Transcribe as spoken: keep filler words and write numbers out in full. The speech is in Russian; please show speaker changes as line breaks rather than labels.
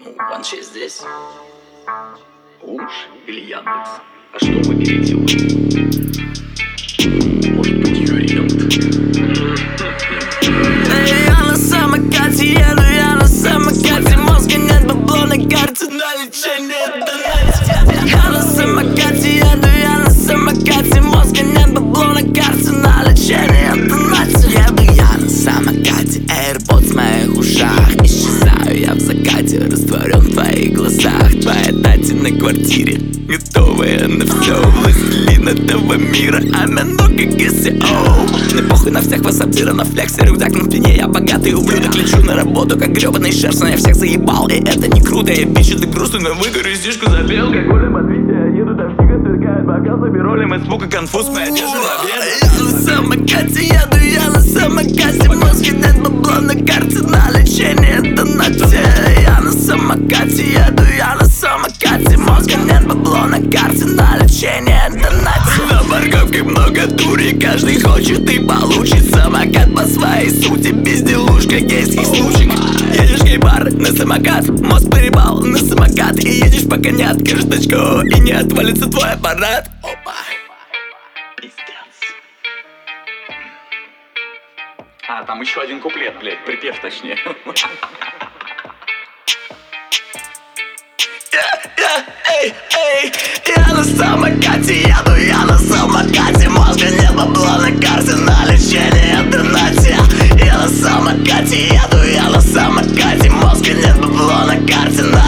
Ну, Ванши здесь. Уж или Яндекс? А что выберете вы? Может быть, Юриент?
Я на самокате еду, я на самокате. Мозга нет, бабло на карте, на лечение донатить. Я на самокате еду, я на самокате. Мозга нет, бабло на карте, на лечение донатить. Еду я на самокате, AirPods в моих ушах. Исчезаю я в закате, растворен в твоих глазах. Твоя тати на квартире, готовая на все. Властелин этого мира, а ну как эс и о. Мне похуй на всех вас обдира, на флексе, рюкзак на спине. Я богатый ублюдок, лечу на работу, как гребаный шерсть. Но я всех заебал, и это не круто. Я бичу, ты грустный, но выгорю, стишку забил. Алкоголем подвития, еду, там снега сверкает. Бокал за биролем, испуг и конфуз, моя одежда на обед. Я на самокате еду, я на самокате. Мозги нет, бабло на карте, на лечение донате. Я на самокате еду, я на самокате. Мозга нет, бабло на карте, на лечение донате. На парковке много дури, каждый хочет и получит. Самокат по своей сути, безделушка, гейский случай. Едешь гей-бар на самокат, мост поебал на самокат. И едешь пока не откажешь точку, и не отвалится твой аппарат. Опа.
А, там еще один куплет, блядь, припев точнее.
Эй, эй, я на самокате еду, я на самокате. Мозга нет, бабла на карте, на лечение донате. Я на самокате еду, я на самокате. Мозга нет, бабла на карте, на